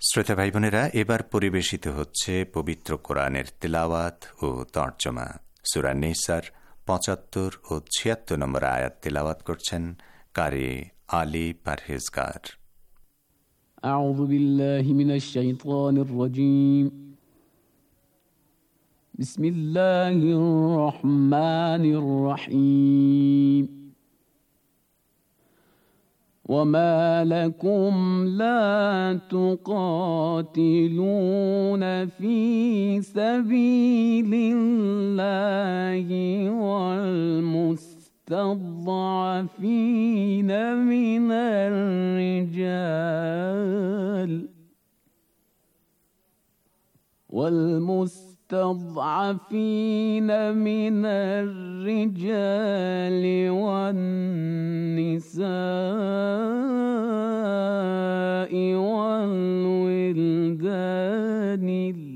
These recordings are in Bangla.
শ্রোতা ভাই বোনেরা, এবার পরিবেশিত হচ্ছে পবিত্র কোরআনের তেলাওয়াত ও তর্জমা। সূরা নিসার ৭৫ ও ৭৬ নম্বর আয়াত তেলাওয়াত করছেন কারি আলী পারহেজগার। আউযু বিল্লাহি মিনাশ শাইতানির রাজীম। বিসমিল্লাহির রহমানির রহিম। وما لكم لا تقاتلون في سبيل الله والمستضعفين من الرجال والنساء والولدان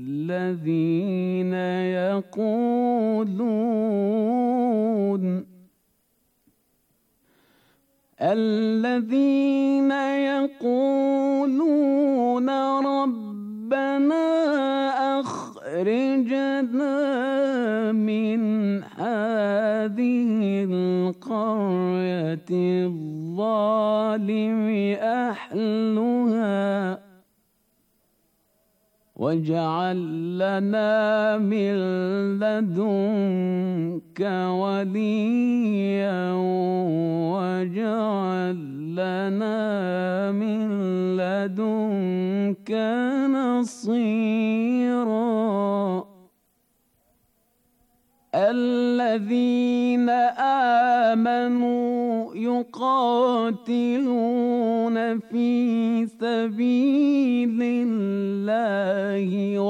الذين يقولون ربنا أخرجنا من هذه القرية الظالم أهلها واجعل لنا من لدنك وليا واجعل لنا من لدنك نصيرا. الذين آمنوا يقاتلون في سبيل الله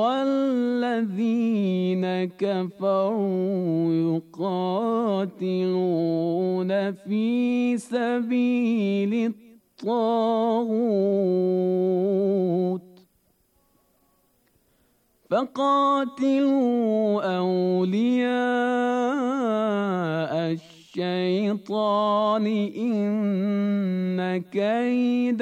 والذين كفروا يقاتلون في سبيل الطاغوت فقاتلوا أولياء الشيطان إن كيد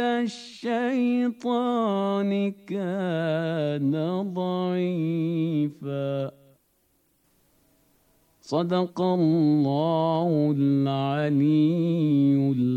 الشيطان كان ضعيفا. صدق الله العلي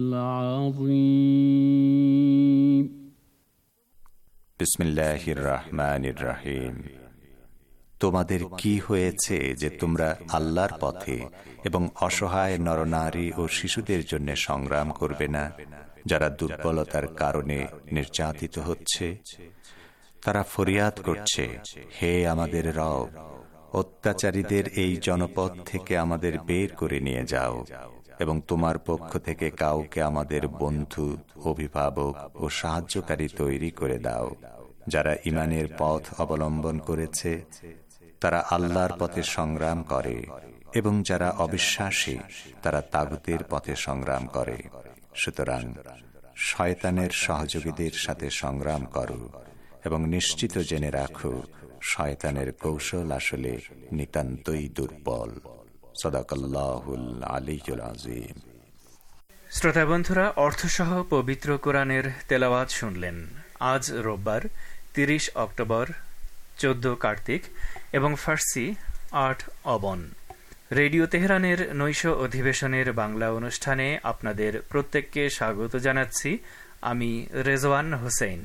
العظيم. বিসমিল্লাহির রহমানির রহিম। তোমাদের কি হয়েছে যে তোমরা আল্লাহর পথে এবং অসহায় নরনারী ও শিশুদের জন্য সংগ্রাম করবে না, যারা দুর্বলতার কারণে নির্যাতিত হচ্ছে? তারা ফরিয়াদ করছে, হে আমাদের রব, অত্যাচারীদের এই জনপদ থেকে আমাদের বের করে নিয়ে যাও এবং তোমার পক্ষ থেকে কাউকে আমাদের বন্ধু, অভিভাবক ও সাহায্যকারী তৈরি করে দাও। যারা ঈমানের পথ অবলম্বন করেছে তারা আল্লাহর পথে সংগ্রাম করে, এবং যারা অবিশ্বাসী তারা তাগুতের পথে সংগ্রাম করে। সুতরাং শয়তানের সহযোগীদের সাথে সংগ্রাম করো এবং নিশ্চিত জেনে রাখো, শয়তানের কৌশল আসলে নিতান্তই দুর্বল। সাদাকাল্লাহুল আলিয়্যুল আযীম। শ্রোতা বন্ধুরা, অর্থসহ পবিত্র কোরআনের তেলাওয়াত শুনলেন। আজ রোববার ৩০ অক্টোবর, ১৪ কার্তিক এবং ফার্সি ৮ অবন। রেডিও তেহরানের নৈশ অধিবেশনের বাংলা অনুষ্ঠানে আপনাদের প্রত্যেককে স্বাগত জানাচ্ছি। আমি রেজওয়ান হোসেন।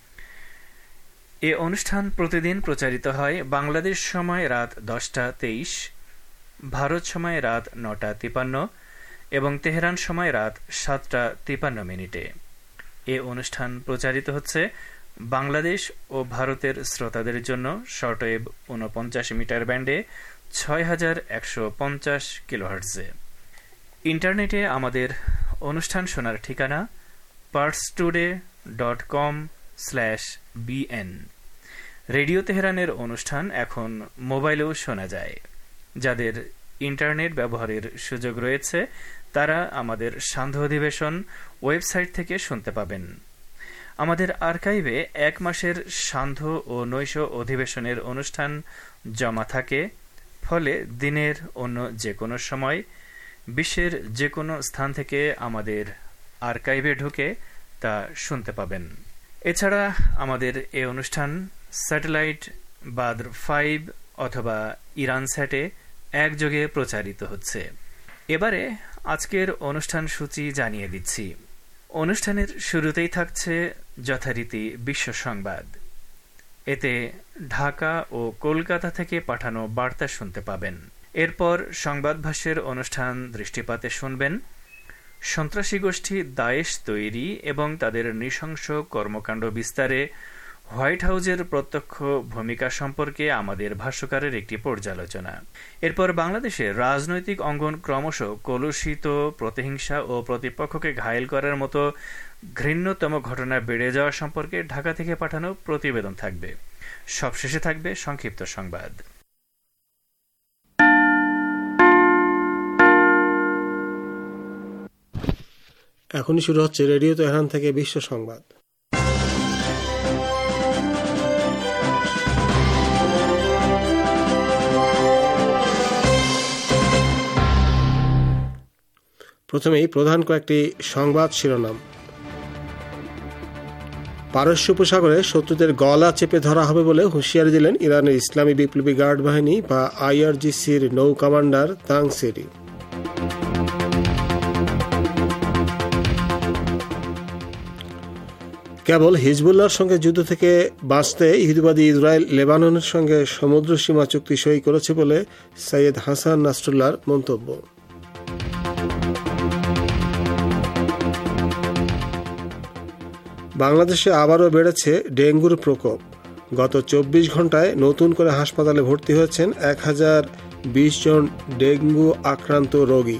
এ অনুষ্ঠান প্রতিদিন প্রচারিত হয় বাংলাদেশ সময় রাত ১০টা ২৩, ভারত সময় রাত ৯টা ৫৩ এবং তেহরান সময় রাত ৭টা ৫৩। এ অনুষ্ঠান প্রচারিত হচ্ছে বাংলাদেশ ও ভারতের শ্রোতাদের জন্য শর্টওয়েভ ৪৯ মিটার ব্যান্ডে ৬১৫০ কিলোহার্টজে। ইন্টারনেটে আমাদের অনুষ্ঠান শোনার ঠিকানা parstoday.com/bn। রেডিও তেহরানের অনুষ্ঠান এখন মোবাইলেও শোনা যায়। যাদের ইন্টারনেট ব্যবহারের সুযোগ রয়েছে তারা আমাদের সান্ধ্য অধিবেশন ওয়েবসাইট থেকে শুনতে পাবেন। আমাদের আর্কাইভে ১ মাসের সান্ধ্য ও নৈশ অধিবেশনের অনুষ্ঠান জমা থাকে, ফলে দিনের অন্য যে কোনো সময় বিশ্বের যে কোনো স্থান থেকে আমাদের আর্কাইভে ঢুকে তা শুনতে পাবেন। এছাড়া আমাদের এই অনুষ্ঠান স্যাটেলাইট বাদ্র 5 অথবা ইরান স্যাটে একযোগে প্রচারিত হচ্ছে। এবারে আজকের অনুষ্ঠান সূচি জানিয়ে দিচ্ছি। অনুষ্ঠানের শুরুতেই থাকছে যথারীতি বিশ্ব সংবাদ। এতে ঢাকা ও কলকাতা থেকে পাঠানো বার্তা শুনতে পাবেন। এরপর সংবাদ ভাষ্যের অনুষ্ঠান দৃষ্টিপাতে শুনবেন সন্ত্রাসী গোষ্ঠী দায়েশ তৈরি এবং তাদের নৃশংস কর্মকাণ্ড বিস্তারে হোয়াইট হাউজের প্রত্যক্ষ ভূমিকা সম্পর্কে আমাদের ভাষ্যকারের একটি পর্যালোচনা। এরপর বাংলাদেশের রাজনৈতিক অঙ্গন ক্রমশ কলুষিত, প্রতিহিংসা ও প্রতিপক্ষকে ঘায়েল করার মতো ঘৃণ্যতম ঘটনা বেড়ে যাওয়া সম্পর্কে ঢাকা থেকে পাঠানো প্রতিবেদন থাকবে। সবশেষে থাকবে সংক্ষিপ্ত সংবাদ। এখনই শুরু হচ্ছে রেডিও তেহরান থেকে বিশ্ব সংবাদ। প্রথমেই প্রধান কয়েকটি সংবাদ শিরোনাম। পারস্য উপসাগরে শত্রুদের গলা চেপে ধরা হবে বলে হুঁশিয়ারি দিলেন ইরানের ইসলামী বিপ্লবী গার্ড বাহিনী বা IRGCর নৌ কমান্ডার তাংসিরি। কেবল হিজবুল্লাহর সঙ্গে যুদ্ধ থেকে বাঁচতে ইহুদিবাদী ইসরায়েল লেবাননের সঙ্গে সমুদ্র সীমা চুক্তি সই করেছে বলে সৈয়দ হাসান নাসরুল্লাহর মন্তব্য। বাংলাদেশে আবারও বেড়েছে ডেঙ্গুর প্রকোপ। গত 24 ঘন্টায় নতুন করে হাসপাতালে ভর্তি হয়েছেন 1020 জন ডেঙ্গু আক্রান্ত রোগী।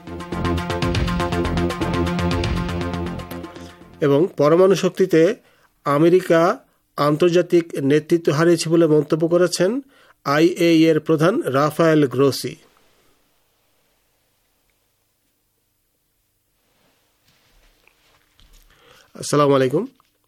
এবং পরমাণু শক্তিতে আমেরিকা আন্তর্জাতিক নেতৃত্ব হারিয়েছে বলে মন্তব্য করেছেন IAEA এর প্রধান রাফায়েল গ্রোসি। আসসালামু আলাইকুম।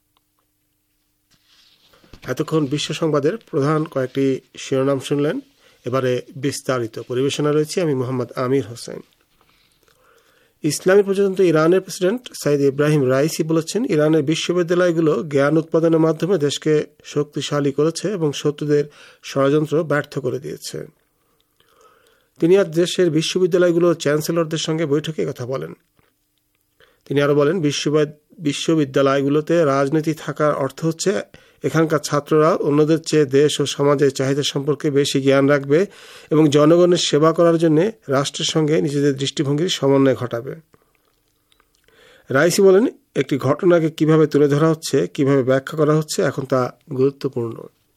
এতক্ষণ বিশ্ব সংবাদের প্রধান কয়েকটি শিরোনাম শুনলেন। এবারে বিস্তারিত পরিবেশনা রয়েছে আমি মোহাম্মদ আমির হোসেন। ইসলামী প্রজাতন্ত্র ইরানের প্রেসিডেন্ট সাইদ ইব্রাহিম রাইসি বলেছেন, ইরানের বিশ্ববিদ্যালয়গুলো জ্ঞান উৎপাদনের মাধ্যমে দেশকে শক্তিশালী করেছে এবং শত্রুদের ষড়যন্ত্র ব্যর্থ করে দিয়েছে। তিনি আজ দেশের বিশ্ববিদ্যালয়গুলোর চ্যান্সেলরদের সঙ্গে বৈঠকে কথা বলেন। তিনি আরও বলেন, বিশ্ববিদ্যালয়গুলোতে রাজনীতি থাকার অর্থ হচ্ছে এখানকার ছাত্ররা অন্যদের চেয়ে দেশ ও সমাজের চাহিদা সম্পর্কে বেশি জ্ঞান রাখবে এবং জনগণের সেবা করার জন্য রাষ্ট্রের সঙ্গে নিজেদের দৃষ্টিভঙ্গির সমন্বয় ঘটাবে। রাইসি বলেন, একটি ঘটনাকে কিভাবে তুলে ধরা হচ্ছে, কিভাবে ব্যাখ্যা করা হচ্ছে, এখন তা গুরুত্বপূর্ণ।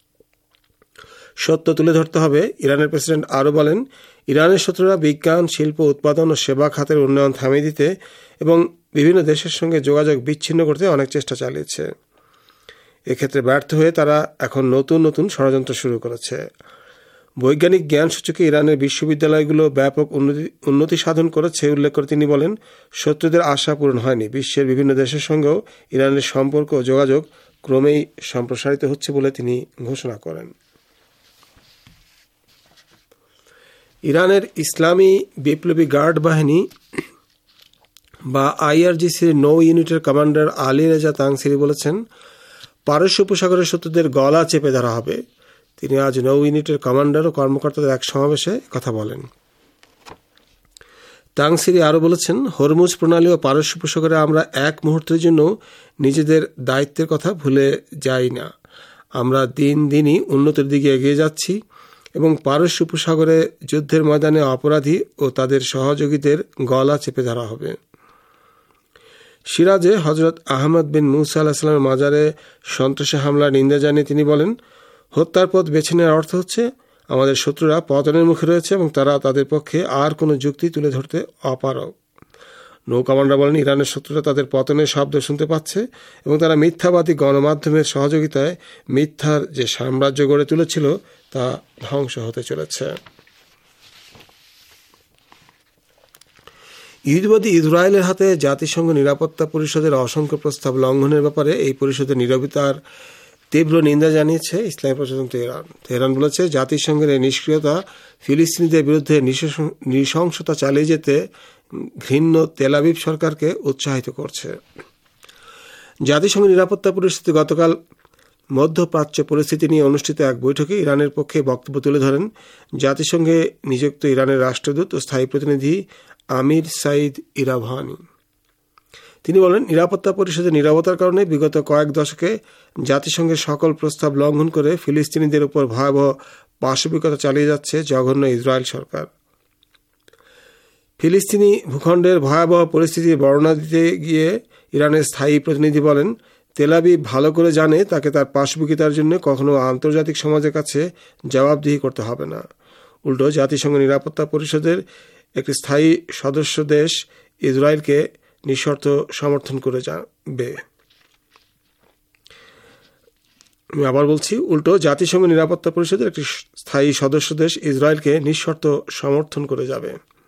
সত্য তুলে ধরতে হবে। ইরানের প্রেসিডেন্ট আরও বলেন, ইরানের শত্রুরা বিজ্ঞান, শিল্প, উৎপাদন ও সেবা খাতের উন্নয়ন থামিয়ে দিতে এবং বিভিন্ন দেশের সঙ্গে যোগাযোগ বিচ্ছিন্ন করতে অনেক চেষ্টা চালিয়েছে। এক্ষেত্রে ব্যর্থ হয়ে তারা এখন নতুন নতুন ষড়যন্ত্র শুরু করেছে। বৈজ্ঞানিক জ্ঞান সূচকে ইরানের বিশ্ববিদ্যালয়গুলো ব্যাপক উন্নতি সাধন করেছে উল্লেখ করে তিনি বলেন, শত্রুদের আশা পূরণ হয়নি। বিশ্বের বিভিন্ন দেশের সঙ্গেও ইরানের সম্পর্ক ও যোগাযোগ ক্রমেই সম্প্রসারিত হচ্ছে বলে তিনি ঘোষণা করেন। ইরানের ইসলামী বিপ্লবী গার্ড বাহিনী বা IRGCর নৌ ইউনিটের কমান্ডার আলী রেজা তাংসিরি বলেছেন, পারস্য উপসাগরের শত্রুদের গলা চেপে ধরা হবে। তিনি আজ নৌ ইউনিটের কমান্ডার ও কর্মকর্তাদের এক সমাবেশে কথা বলেন। তাংসিরি আরও বলেছেন, হরমুজ প্রণালী ও পারস্য উপসাগরে আমরা এক মুহূর্তের জন্য নিজেদের দায়িত্বের কথা ভুলে যাই না। আমরা দিন দিনই উন্নতির দিকে এগিয়ে যাচ্ছি এবং পারস্য উপসাগরে যুদ্ধের ময়দানে অপরাধী ও তাদের সহযোগীদের গলা চেপে ধরা হবে। সিরাজে হজরত আহমদ বিন মুসা আলাইহিস সালামের মাজারে সন্ত্রাসী হামলার নিন্দা জানিয়ে তিনি বলেন, হত্যার পথ বেছে নেওয়ার অর্থ হচ্ছে আমাদের শত্রুরা পতনের মুখে রয়েছে এবং তারা তাদের পক্ষে আর কোনো যুক্তি তুলে ধরতে অপারগ। নৌ কমান্ডার বলেন, ইরানের শত্রুরা তাদের পতনের শব্দ শুনতে পাচ্ছে এবং তারা মিথ্যাবাদী গণমাধ্যমের সহযোগিতায় মিথ্যার যে সাম্রাজ্য গড়ে তুলেছিল তা ধ্বংস হতে চলেছে। ইহুদিবাদী ইসরায়েলের হাতে জাতিসংঘ নিরাপত্তা পরিষদের অসংখ্য প্রস্তাব লঙ্ঘনের ব্যাপারে এই পরিষদের নীরবতার তীব্র নিন্দা জানিয়েছে ইসলামী প্রজাতন্ত্র ইরান। তেহরান বলেছে, জাতিসংঘের এই নিষ্ক্রিয়তা ফিলিস্তিনিদের বিরুদ্ধে নৃশংসতা চালিয়ে যেতে ঘৃণ্য তেল আবিব সরকারকে উৎসাহিত করছে। জাতিসংঘ নিরাপত্তা পরিষদে গতকাল মধ্যপ্রাচ্য পরিস্থিতি নিয়ে অনুষ্ঠিত এক বৈঠকে ইরানের পক্ষে বক্তব্য তুলে ধরেন জাতিসংঘে নিযুক্ত ইরানের রাষ্ট্রদূত ও স্থায়ী প্রতিনিধি আমির সাইদ ইরাভানি। তিনি বলেন, নিরাপত্তা পরিষদের নীরবতার কারণে বিগত কয়েক দশকে জাতিসংঘের সকল প্রস্তাব লঙ্ঘন করে ফিলিস্তিনিদের উপর ভয়াবহ পাশবিকতা চালিয়ে যাচ্ছে জঘন্য ইসরায়েল সরকার। ফিলিস্তিনি ভূখণ্ডের ভয়াবহ পরিস্থিতির বর্ণনা দিতে গিয়ে ইরানের স্থায়ী প্রতিনিধি বলেন, তেল আবিব ভালো করে জানে তাকে তার পাশবিকতার জন্য কখনো আন্তর্জাতিক সমাজের কাছে জবাবদিহি করতে হবে না। উল্টো জাতিসংঘ নিরাপত্তা পরিষদের একটি স্থায়ী সদস্য দেশ ইসরায়েলকে নিঃশর্ত সমর্থন করে যাবে। আমি আবার বলছি, উল্টো জাতিসংঘ নিরাপত্তা পরিষদের একটি স্থায়ী সদস্য দেশ ইসরায়েলকে নিঃশর্ত সমর্থন করে যাবে।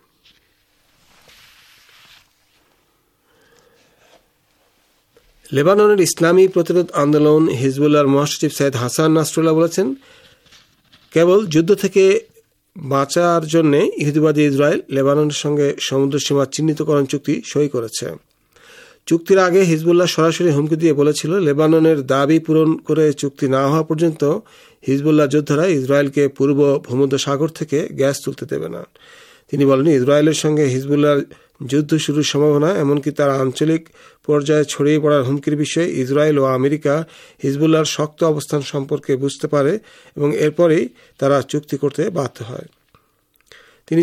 লেবাননের ইসলামী প্রতিরোধ আন্দোলন হিজবুল্লাহর মহাসচিব সৈয়দ হাসান নাসরুল্লাহ বলেছেন, কেবল যুদ্ধ থেকে বাঁচার জন্য ইহুদিবাদী ইসরায়েল লেবাননের সঙ্গে সমুদ্র সীমা চিহ্নিতকরণ চুক্তি সই করেছে। চুক্তির আগে হিজবুল্লাহ সরাসরি হুমকি দিয়ে বলেছিল, লেবাননের দাবি পূরণ করে চুক্তি না হওয়া পর্যন্ত হিজবুল্লাহ যোদ্ধারা ইসরায়েলকে পূর্ব ভূমধ্য সাগর থেকে গ্যাস তুলতে দেবে না। তিনি বলেন, ইসরায়েলের সঙ্গে হিজবুল্লাহর যুদ্ধ শুরুর সম্ভাবনা, এমনকি তার আঞ্চলিক পর্যায়ে ছড়িয়ে পড়ার হুমকির বিষয়ে ইসরায়েল ও আমেরিকা হিজবুল্লাহর শক্ত অবস্থান সম্পর্কে বুঝতে পারে এবং এরপরেই তারা চুক্তি করতে বাধ্য হয়। তিনি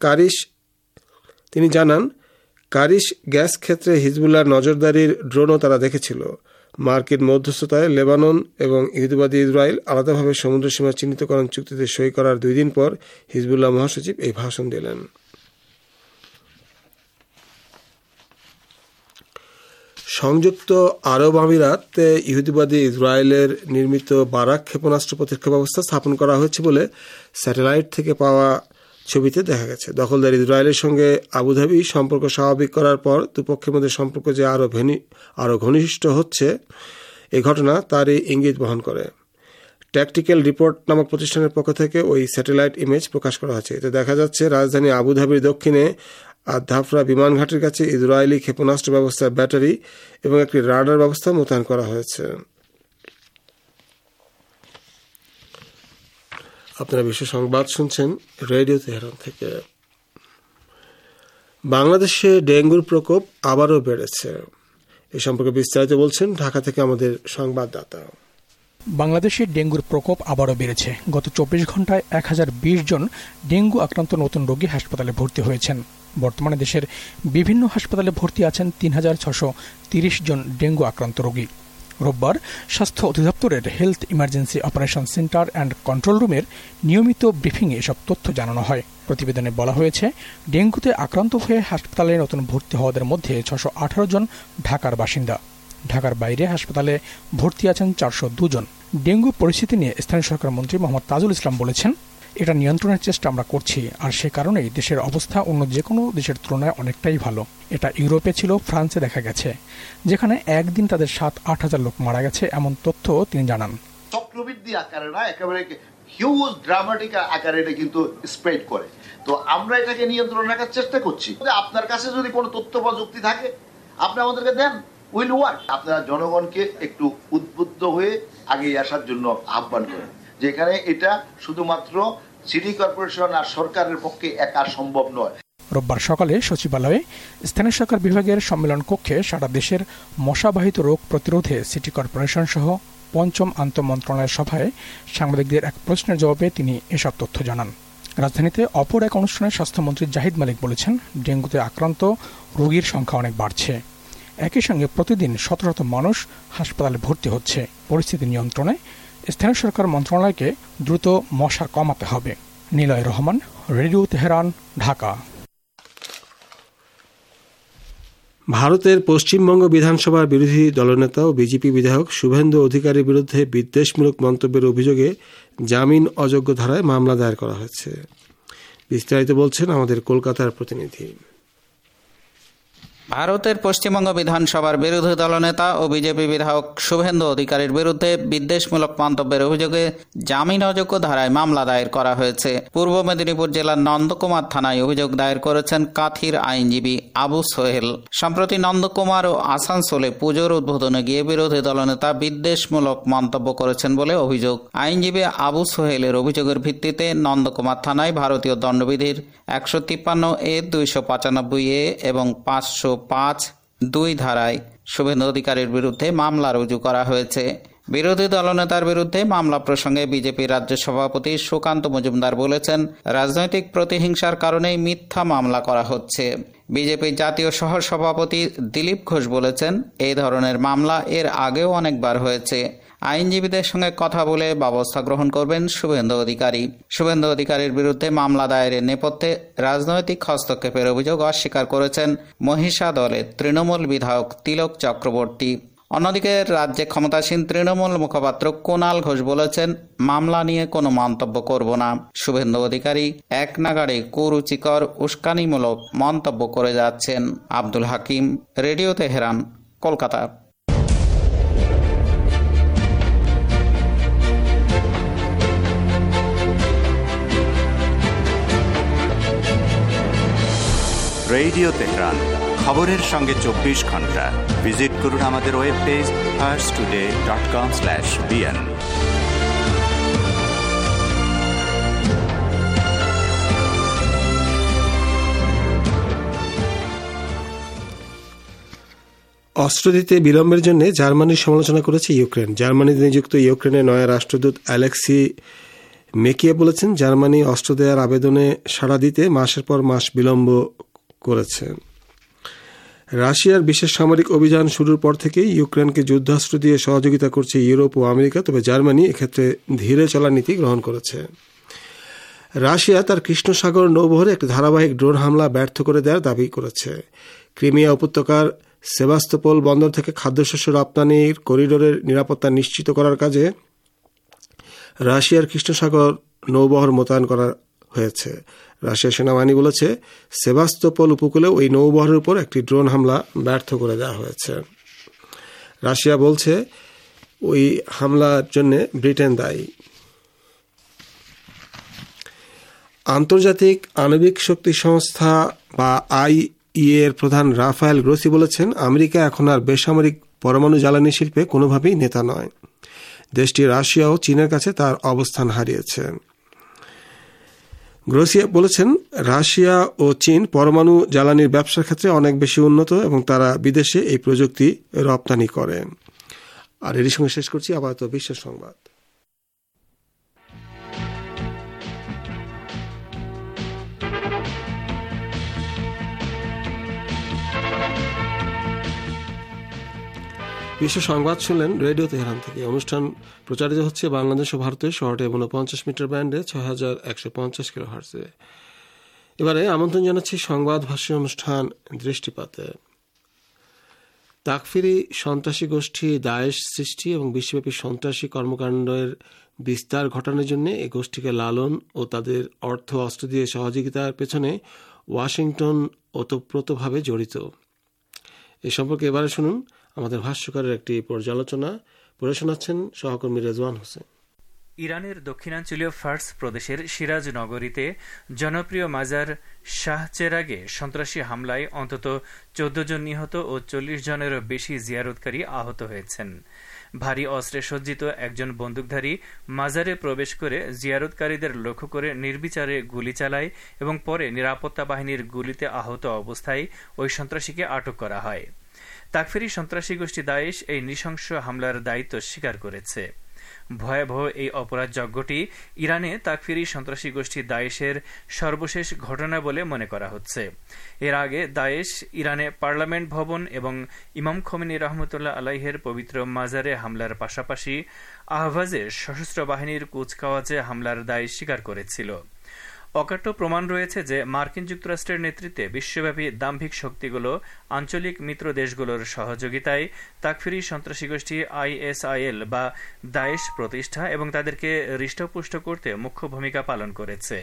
জানান, কারিশ গ্যাস ক্ষেত্রে হিজবুল্লাহর নজরদারির ড্রোনও তারা দেখেছিল। মার্কিন মধ্যস্থতায় লেবানন এবং ইহুদিবাদী ইসরায়েল আলাদাভাবে সমুদ্র সীমা চিহ্নিতকরণ চুক্তিতে সই করার 2 দিন পর হিজবুল্লাহ মহাসচিব এই ভাষণ দিলেন। সংযুক্ত আরব আমিরাতে ইহুদিবাদী ইসরায়েলের নির্মিত বারাক ক্ষেপণাস্ত্র প্রতিরক্ষা ব্যবস্থা স্থাপন করা হয়েছে বলে স্যাটেলাইট থেকে পাওয়া ছবিতে দেখা গেছে। দখলদার ইসরায়েলের সঙ্গে আবুধাবি সম্পর্ক স্বাভাবিক করার পর দুপক্ষের মধ্যে সম্পর্ক যে আরো ঘনিষ্ঠ হচ্ছে, এই ঘটনা তারই ইঙ্গিত বহন করে। ট্যাকটিক্যাল রিপোর্ট নামক প্রতিষ্ঠানের পক্ষ থেকে ওই স্যাটেলাইট ইমেজ প্রকাশ করা হয়েছে। এতে দেখা যাচ্ছে রাজধানী আবুধাবির দক্ষিণে আধাফরা বিমানঘাটের কাছে ইসরায়েলি ক্ষেপণাস্ত্র ব্যবস্থার ব্যাটারি এবং একটি রাডার ব্যবস্থা মোতায়েন করা হয়েছে। আপনারা বিশ্ব সংবাদ শুনছেন রেডিও তেহরান থেকে। বাংলাদেশে ডেঙ্গুর প্রকোপ আবারও বেড়েছে। এ সম্পর্কে বিস্তারিত বলছেন ঢাকা থেকে আমাদের সংবাদদাতা। বাংলাদেশে ডেঙ্গুর প্রকোপ আবারও বেড়েছে। গত 24 ঘন্টায় 1020 জন ডেঙ্গু আক্রান্ত নতুন রোগী হাসপাতালে ভর্তি হয়েছেন। বর্তমানে দেশের বিভিন্ন হাসপাতালে ভর্তি আছেন 3630 জন ডেঙ্গু আক্রান্ত রোগী। রোববার স্বাস্থ্য অধিদপ্তরের health emergency operation centre and control রুমের নিয়মিত ব্রিফিংয়ে এসব তথ্য জানানো হয়। প্রতিবেদনে বলা হয়েছে, ডেঙ্গুতে আক্রান্ত হয়ে হাসপাতালে নতুন ভর্তি হওয়াদের মধ্যে 618 জন ঢাকার বাসিন্দা। ঢাকার বাইরে হাসপাতালে ভর্তি আছেন 402 জন। ডেঙ্গু পরিস্থিতি নিয়ে স্থানীয় সরকার মন্ত্রী মোহাম্মদ তাজুল ইসলাম বলেছেন, এটা নিয়ন্ত্রণের চেষ্টা আমরা করছি, আর সে কারণেই দেশের অবস্থা অন্য যে কোনো দেশের তুলনায় অনেকটাই ভালো। এটা ইউরোপে ছিল, ফ্রান্সে দেখা গেছে, যেখানে একদিন তাদের 7-8 হাজার লোক মারা গেছে, এমন তথ্য তিনি জানান। চক্রবৃদ্ধি আকারে না, একেবারে হিউজ ড্রামাটিক আকারে এটা কিন্তু স্প্রেড করে। তো আমরা এটাকে নিয়ন্ত্রণ রাখার চেষ্টা করছি। আপনার কাছে যদি কোনো তথ্য বা যুক্তি থাকে আপনি আমাদেরকে দেন, উইল ওয়ার্ক। আপনারা জনগণকে একটু উদ্বুদ্ধ হয়ে আগিয়ে আসার জন্য আহ্বান করেন, যেখানে এটা শুধুমাত্র সিটি কর্পোরেশন আর সরকারের পক্ষে একা সম্ভব নয়। রোববার সকালে সচিবালয়ে স্থানীয় সরকার বিভাগের সম্মেলন কক্ষে সারা দেশের মশাবাহিত রোগ প্রতিরোধে সিটি কর্পোরেশন সহ 5ম আন্তঃমন্ত্রণালয় সভায় সাংবাদিকদের এক প্রশ্নের জবাবে তিনি এসব তথ্য জানান। রাজধানীতে অপর এক অনুষ্ঠানে স্বাস্থ্যমন্ত্রী জাহিদ মালিক বলেছেন, ডেঙ্গুতে আক্রান্ত রোগীর সংখ্যা অনেক বাড়ছে। একই সঙ্গে প্রতিদিন 1700 মানুষ হাসপাতালে ভর্তি হচ্ছে। পরিস্থিতি নিয়ন্ত্রণে স্থানীয় সরকার মন্ত্রণালয়কে দ্রুত মশা কমাতে হবে। Niloy Rahman, radio Tehran, Dhaka. ভারতের পশ্চিমবঙ্গ বিধানসভার বিরোধী দলনেতা ও বিজেপি বিধায়ক শুভেন্দু অধিকারীর বিরুদ্ধে বিদ্বেষমূলক মন্তব্যের অভিযোগে জামিন অযোগ্য ধারায় মামলা দায়ের করা হয়েছে। বিস্তারিত বলছেন আমাদের কলকাতার প্রতিনিধি। ভারতের পশ্চিমবঙ্গ বিধানসভার বিরোধী দলনেতা ও বিজেপি বিধায়ক শুভেন্দু অধিকারীর বিরুদ্ধে বিদ্বেষমূলক মন্তব্যের অভিযোগে জামিন অযোগ্য ধারায় মামলা দায়ের করা হয়েছে। পূর্ব মেদিনীপুর জেলার নন্দকুমার থানায় অভিযোগ দায়ের করেছেন কাথির আইনজীবী আবু সোহেল। সম্প্রতি নন্দকুমার ও আসানসোলে পুজোর উদ্বোধনে গিয়ে বিরোধী দলনেতা বিদ্বেষমূলক মন্তব্য করেছেন বলে অভিযোগ। আইনজীবী আবু সোহেলের অভিযোগের ভিত্তিতে নন্দকুমার থানায় ভারতীয় দণ্ডবিধির 153A, 295A এবং 505(2) ধারায় শুভেন্দু অধিকারীর বিরুদ্ধে মামলা রুজু করা হয়েছে। বিরোধী দলনেতার বিরুদ্ধে মামলা প্রসঙ্গে বিজেপি রাজ্য সভাপতি সুকান্ত মজুমদার বলেছেন, রাজনৈতিক প্রতিহিংসার কারণেই মিথ্যা মামলা করা হচ্ছে। বিজেপি জাতীয় সহ সভাপতি দিলীপ ঘোষ বলেছেন, এই ধরনের মামলা এর আগেও অনেকবার হয়েছে। আইনজীবীদের সঙ্গে কথা বলে ব্যবস্থা গ্রহণ করবেন শুভেন্দু অধিকারী। শুভেন্দু অধিকারীর বিরুদ্ধে মামলা দায়েরের নেপথ্যে রাজনৈতিক হস্তক্ষেপের অভিযোগ অস্বীকার করেছেন মহিষা দলের তৃণমূল বিধায়ক তিলক চক্রবর্তী। অন্যদিকে রাজ্যে ক্ষমতাসীন তৃণমূল মুখপাত্র কুণাল ঘোষ বলেছেন, মামলা নিয়ে কোনো মন্তব্য করব না। শুভেন্দু অধিকারী এক নাগাড়ে কুরুচিকর উস্কানিমূলক মন্তব্য করে যাচ্ছেন। Abdul Hakim, radio Tehran, Kolkata. Radio Tehran, খবরের সঙ্গে 24 ঘন্টা। ভিজিট করুন আমাদের ওয়েব পেজ farstoday.com/bn। অস্ত্র দিতে বিলম্বের জন্য জার্মানির সমালোচনা করেছে ইউক্রেন। জার্মানিতে নিযুক্ত ইউক্রেনের নয়া রাষ্ট্রদূত অ্যালেক্সি মেকিয়া বলেছেন, জার্মানি অস্ত্র দেওয়ার আবেদনে সাড়া দিতে মাসের পর মাস বিলম্ব করেছে। রাশিয়ার বিশেষ সামরিক অভিযান শুরুর পর থেকেই ইউক্রেনকে যুদ্ধাস্ত্র দিয়ে সহযোগিতা করছে ইউরোপ ও আমেরিকা, তবে জার্মানি এক্ষেত্রে ধীরে চলার নীতি গ্রহণ করেছে। রাশিয়া তার কৃষ্ণ সাগর নৌবহরে একটি ধারাবাহিক ড্রোন হামলা ব্যর্থ করে দেওয়ার দাবি করেছে। ক্রিমিয়া উপত্যকার সেভাস্তোপোল বন্দর থেকে খাদ্যশস্য রপ্তানির করিডোরের নিরাপত্তা নিশ্চিত করার কাজে রাশিয়ার কৃষ্ণ সাগর নৌবহর মোতায়েন করা হয়েছে। রাশিয়ার সেনাবাহিনী বলেছে, সেভাস্তোপোল উপকূলে ওই নৌবহরের উপর একটি ড্রোন হামলা ব্যর্থ করে দেওয়া হয়েছে। রাশিয়া বলছে ওই হামলার জন্য ব্রিটেন দায়ী। আন্তর্জাতিক আণবিক শক্তি সংস্থা বা IAEA এর প্রধান রাফায়েল গ্রোসি বলেছেন, আমেরিকা এখন আর বেসামরিক পরমাণু জ্বালানি শিল্পে কোনোভাবেই নেতা নয়। দেশটি রাশিয়া ও চীনের কাছে তার অবস্থান হারিয়েছে। গ্রোসিয়া বলেছেন, রাশিয়া ও চীন পরমাণু জ্বালানির ব্যবসার ক্ষেত্রে অনেক বেশি উন্নত এবং তারা বিদেশে এই প্রযুক্তি রপ্তানি করে। আর এরই সঙ্গে শেষ করছি আপাতত বিশ্বের সংবাদ। বিশ্ব সংবাদ শুনলেন রেডিও তেহরান থেকে। অনুষ্ঠান প্রচারিত হচ্ছে বাংলাদেশ ও ভারতের 150 মিটার ব্যান্ডে 6150 কিলোহার্টজে। এবারে আমন্ত্রণ জানাচ্ছি সংবাদ ভাষ্য অনুষ্ঠান দৃষ্টিপাতে। তাকফিরি সন্ত্রাসী গোষ্ঠী দায়েশ সৃষ্টি এবং বিশ্বব্যাপী সন্ত্রাসী কর্মকাণ্ডের বিস্তার ঘটানোর জন্য এই গোষ্ঠীকে লালন ও তাদের অর্থ অস্ত্র দিয়ে সহযোগিতার পেছনে ওয়াশিংটন ওতপ্রোতভাবে জড়িত। এ সম্পর্কে এবারে শুনুন আমাদের ভাষ্যকারের একটি পর্যালোচনা। পড়ে শোনাচ্ছেন সহকর্মী রেজওয়ান হোসেন। ইরানের দক্ষিণাঞ্চলীয় ফার্স প্রদেশের সিরাজ নগরীতে জনপ্রিয় মাজার শাহ চেরাগে সন্ত্রাসী হামলায় অন্তত 14 জন নিহত ও 40 জনেরও বেশি জিয়ারতকারী আহত হয়েছেন। ভারী অস্ত্রে সজ্জিত একজন বন্দুকধারী মাজারে প্রবেশ করে জিয়ারতকারীদের লক্ষ্য করে নির্বিচারে গুলি চালায় এবং পরে নিরাপত্তা বাহিনীর গুলিতে আহত অবস্থায় ওই সন্ত্রাসীকে আটক করা হয়। তাকফিরি সন্ত্রাসী গোষ্ঠী দায়েশ এই নৃশংস হামলার দায়িত্ব স্বীকার করেছে। ভয়াবহ এই অপরাধযজ্ঞটি ইরানে তাকফিরি সন্ত্রাসী গোষ্ঠী দায়েশের সর্বশেষ ঘটনা বলে মনে করা হচ্ছে। এর আগে দায়েশ ইরানে পার্লামেন্ট ভবন এবং ইমাম খোমেনি রহমতুল্লাহ আলাইহের পবিত্র মাজারে হামলার পাশাপাশি আহভাজে সশস্ত্র বাহিনীর কুচকাওয়াজে হামলার দায় স্বীকার করেছিল। অকাট্য প্রমাণ রয়েছে যে মার্কিন যুক্তরাষ্ট্রের নেতৃত্বে বিশ্বব্যাপী দাম্ভিক শক্তিগুলো আঞ্চলিক মিত্র দেশগুলোর সহযোগিতায় তাকফিরি সন্ত্রাসী গোষ্ঠী ISIL বা দায়েশ প্রতিষ্ঠা এবং তাদেরকে হৃষ্টপুষ্ট করতে মুখ্য ভূমিকা পালন করেছে।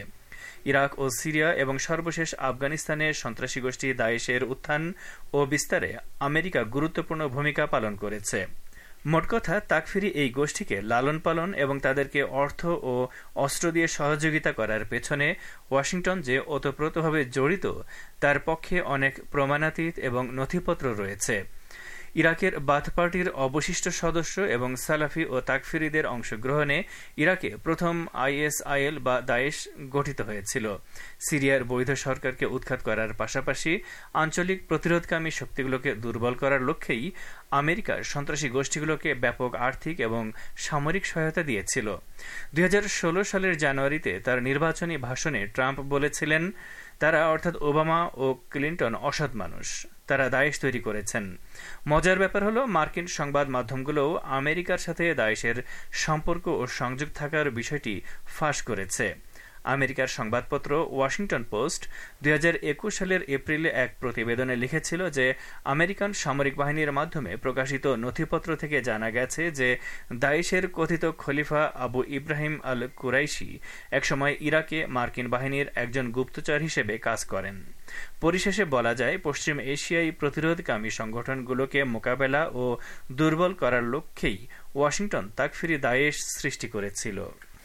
ইরাক ও সিরিয়া এবং সর্বশেষ আফগানিস্তানে সন্ত্রাসী গোষ্ঠী দায়েশের উত্থান ও বিস্তারে আমেরিকা গুরুত্বপূর্ণ ভূমিকা পালন করেছে। মোট কথা, তাকফিরি এই গোষ্ঠীকে লালন পালন এবং তাদেরকে অর্থ ও অস্ত্র দিয়ে সহযোগিতা করার পেছনে ওয়াশিংটন যে ওতপ্রোতভাবে জড়িত তার পক্ষে অনেক প্রমাণাতীত এবং নথিপত্র রয়েছে। ইরাকের বাথ পার্টির অবশিষ্ট সদস্য এবং সালাফি ও তাকফিরিদের অংশগ্রহণে ইরাকে প্রথম ISIL বা দায়েশ গঠিত হয়েছিল। সিরিয়ার বৈধ সরকারকে উৎখাত করার পাশাপাশি আঞ্চলিক প্রতিরোধকামী শক্তিগুলোকে দুর্বল করার লক্ষ্যেই আমেরিকা সন্ত্রাসী গোষ্ঠীগুলোকে ব্যাপক আর্থিক এবং সামরিক সহায়তা দিয়েছিল। 2016 সালের জানুয়ারিতে তার নির্বাচনী ভাষণে ট্রাম্প বলেছিলেন, তারা অর্থাৎ ওবামা ও ক্লিন্টন অসৎ মানুষ, তারা দায়েশ তৈরি করেছেন। মজার ব্যাপার হলো, মার্কিন সংবাদ মাধ্যমগুলোও আমেরিকার সাথে দায়েশের সম্পর্ক ও সংযোগ থাকার বিষয়টি ফাঁস করেছে। আমেরিকার সংবাদপত্র ওয়াশিংটন পোস্ট 2021 সালের এপ্রিলে এক প্রতিবেদনে লিখেছিল যে আমেরিকান সামরিক বাহিনীর মাধ্যমে প্রকাশিত নথিপত্র থেকে জানা গেছে যে দায়েশের কথিত খলিফা আবু ইব্রাহিম আল কুরাইশি একসময় ইরাকে মার্কিন বাহিনীর একজন গুপ্তচর হিসেবে কাজ করেন। পরিশেষে বলা যায়, পশ্চিম এশিয়ায় প্রতিরোধকামী সংগঠনগুলোকে মোকাবেলা ও দুর্বল করার লক্ষ্যেই ওয়াশিংটন তাকফিরি দায়েশ সৃষ্টি করেছিল।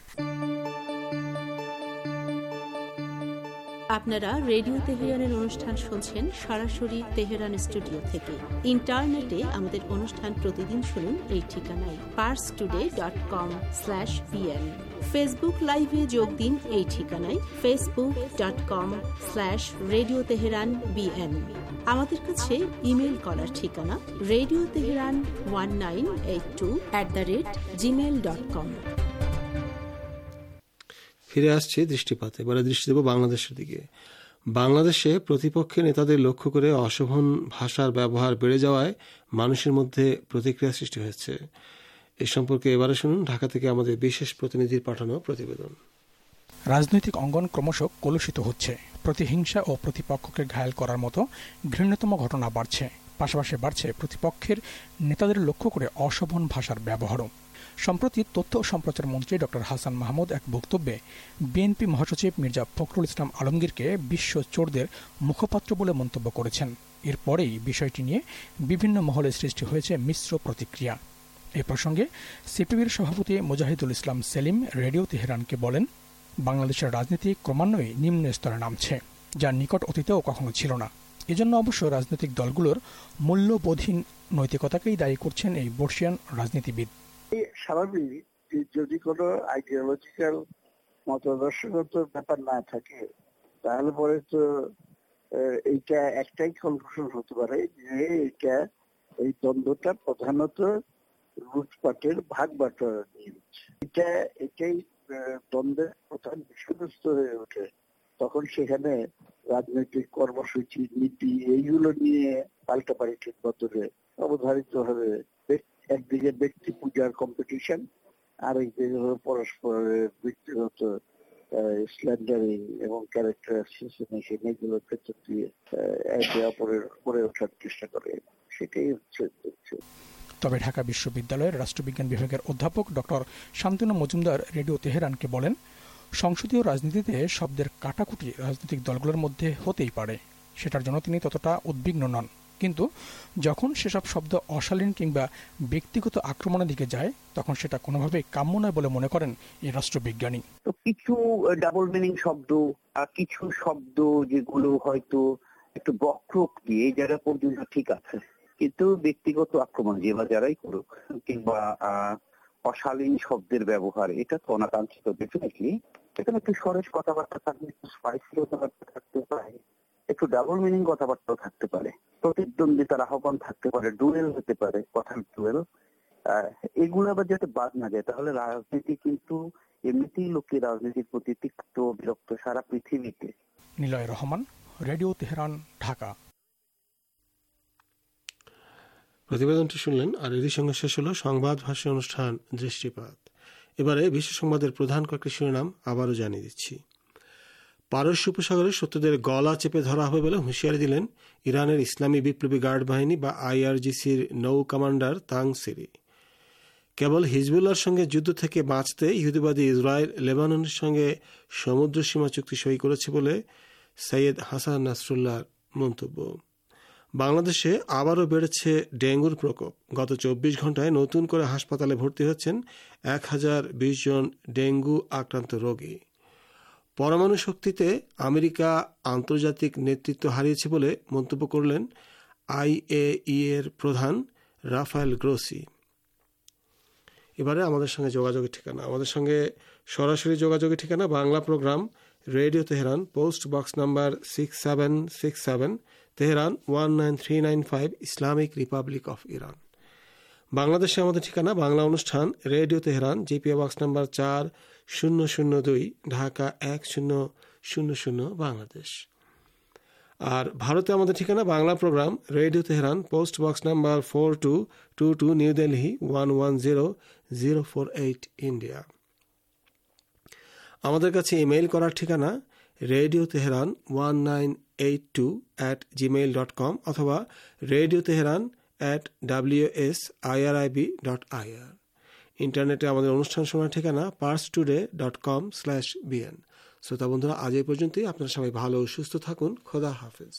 আপনারা রেডিও তেহরানের অনুষ্ঠান শুনছেন সরাসরি তেহরান স্টুডিও থেকে। ইন্টারনেটে আমাদের অনুষ্ঠান প্রতিদিন শুনুন এই ঠিকানায় parstoday.com/pn। ফেসবুক লাইভে যোগ দিন এই ঠিকানায় facebook.com/radio tehran bn। আমাদের কাছে ইমেল করার ঠিকানা radioteheran1982@gmail.com। ফিরে আসছে দৃষ্টিপাতে। এবারে দৃষ্টি দেব বাংলাদেশের দিকে। বাংলাদেশে প্রতিপক্ষের নেতাদের লক্ষ্য করে অশোভন ভাষার ব্যবহার বেড়ে যাওয়ায় মানুষের মধ্যে প্রতিক্রিয়া সৃষ্টি হয়েছে। এ সম্পর্কে এবারে শুনুন ঢাকা থেকে আমাদের বিশেষ প্রতিনিধির পাঠানো প্রতিবেদন। রাজনৈতিক অঙ্গন ক্রমশ কলুষিত হচ্ছে। প্রতিহিংসা ও প্রতিপক্ষকে ঘায়েল করার মতো ঘৃণ্যতম ঘটনা বাড়ছে। পাশাপাশি বাড়ছে প্রতিপক্ষের নেতাদের লক্ষ্য করে অশোভন ভাষার ব্যবহারও। সম্প্রতি তথ্য ও সম্প্রচার মন্ত্রী ডক্টর হাসান মাহমুদ এক বক্তব্যে বিএনপি মহাসচিব মির্জা ফখরুল ইসলাম আলমগীরকে বিশ্ব চোরদের মুখপাত্র বলে মন্তব্য করেছেন। এরপরেই বিষয়টি নিয়ে বিভিন্ন মহলে সৃষ্টি হয়েছে মিশ্র প্রতিক্রিয়া। এ প্রসঙ্গে সিপিবির সভাপতি মুজাহিদুল ইসলাম সেলিম রেডিও তেহরানকে বলেন, বাংলাদেশের রাজনীতি ক্রমান্বয়ে নিম্ন স্তরে নামছে, যা নিকট অতীতেও কখনো ছিল না। এজন্য অবশ্য রাজনৈতিক দলগুলোর মূল্যবোধহীন নৈতিকতাকেই দায়ী করছেন এই বর্ষিয়ান রাজনীতিবিদ। স্বাভাবিক, যদি কোনো আইডিওলজিক্যাল মতাদর্শগত ব্যাপার না থাকে তাহলে পরে তো এইটা একটাই কনক্লুশন হতে পারে যে এই দ্বন্দ্বটা প্রধানত লুটপাটের ভাগ বাটোয়ারা নিয়ে হচ্ছে। এটাই দ্বন্দ্বের প্রধান বিষয়বস্তু হয়ে ওঠে। তখন সেখানে রাজনৈতিক কর্মসূচি, নীতি এইগুলো নিয়ে পাল্টাপাল্টির বদলে অবধারিত হবে একদিকে ব্যক্তি পূজার কম্পিটিশন, আরেকদিকে পরস্পরের ব্যক্তিগত স্ল্যান্ডারিং এবং ক্যারেক্টার অ্যাসোসিয়েশন এগুলোর ক্ষেত্র দিয়ে একে অপরের উপরে ওঠার চেষ্টা করে। সেটাই হচ্ছে। তবে ঢাকা বিশ্ববিদ্যালয়ের রাষ্ট্রবিজ্ঞান বিভাগের অধ্যাপক ডক্টর শান্তনু মজুমদার রেডিও তেহরানকে বলেন, সংসদীয় রাজনীতিতে শব্দের কাটাকুটি রাজনৈতিক দলগুলোর মধ্যে হতেই পারে, সেটার জন্য তিনি ততটা উদ্বিগ্ন নন। কিন্তু যখন সেসব শব্দ অশালীন কিংবা ব্যক্তিগত আক্রমণের দিকে যায়, তখন সেটা কোনোভাবেই কাম্য নয় বলে মনে করেন এই রাষ্ট্রবিজ্ঞানী। তো কিছু ডাবল মিনিং শব্দ আর কিছু শব্দ যেগুলো হয়তো একটু বক্রোক্তি এই জায়গা পর্যন্ত ঠিক আছে, কিন্তু ব্যক্তিগত আক্রমণ যে বা যারাই করুক কিংবা অশালীন শব্দের ব্যবহার, এটা তো অনাকাঙ্ক্ষিত। ডেফিনেটলি এখানে একটু সরেস কথাবার্তা থাকবে, একটু স্পাইসি কথাবার্তা থাকতে পারে, একটু ডাবল মিনিং কথাবার্তাও থাকতে পারে, প্রতিদ্বন্দ্বিতার আহ্বান থাকতে পারে, ডুয়েল হতে পারে, কথার ডুয়েল। এগুলো আবার যাতে বাদ না যায়, তাহলে রাজনীতি কিন্তু এমনিতেই লোকের রাজনীতির প্রতি তিক্ত বিরক্ত সারা পৃথিবীতে। Niloy Rahman, radio Tehran, Dhaka. প্রতিবেদনটি শুনলেন, আর এরই সঙ্গে শেষ হল সংবাদ ভাষ্য অনুষ্ঠান দৃষ্টিপাত। এবারে বিশ্ব সংবাদের প্রধান কয়েকটি শিরোনাম আবারও জানিয়ে দিচ্ছি। পারস্য উপসাগরে শত্রুদের গলা চেপে ধরা হবে বলে হুঁশিয়ারি দিলেন ইরানের ইসলামী বিপ্লবী গার্ড বাহিনী বা IRGCর নৌ কমান্ডার তাং সিরি। কেবল হিজবুল্লাহর সঙ্গে যুদ্ধ থেকে বাঁচতে ইহুদিবাদী ইসরায়েল লেবাননের সঙ্গে সমুদ্র সীমা চুক্তি সই করেছে বলে সৈয়দ হাসান নাসরুল্লাহর মন্তব্য। বাংলাদেশে আবারও বেড়েছে ডেঙ্গুর প্রকোপ। গত 24 ঘন্টায় নতুন করে হাসপাতালে ভর্তি হচ্ছেন 1020 জন ডেঙ্গু আক্রান্ত রোগী। পরমাণু শক্তিতে আমেরিকা আন্তর্জাতিক নেতৃত্ব হারিয়েছে বলে মন্তব্য করলেন IAEA এর প্রধান রাফায়েল গ্রোসি। এবারে আমাদের সঙ্গে যোগাযোগের ঠিকানা, আমাদের সঙ্গে সরাসরি যোগাযোগের ঠিকানা Bangla programme, radio Tehran, post box number 6767, Tehran 19395, Islamic republic of Iran. বাংলাদেশে আমাদের ঠিকানা বাংলা অনুষ্ঠান, radio Tehran, GPO box number 4002, Dhaka 1000 Bangladesh. আর ভারতে আমাদের ঠিকানা Bangla programme, radio Tehran, post box number 4222, new Delhi 110048, India. আমাদের কাছে ইমেইল করার ঠিকানা রেডিও তেহরান 1982@gmail.com অথবা রেডিও তেহরান @wsirib.ir। ইন্টারনেটে আমাদের অনুষ্ঠান শোনার ঠিকানা parstoday.com/bn। শ্রোতা বন্ধুরা, আজ এই পর্যন্তই। আপনারা সবাই ভালো ও সুস্থ থাকুন। খোদা হাফেজ।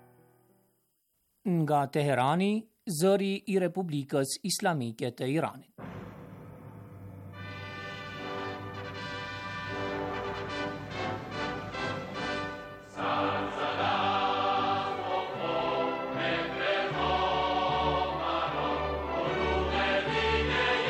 nga Teherani, zëri I Republikës Islamike të Iranit.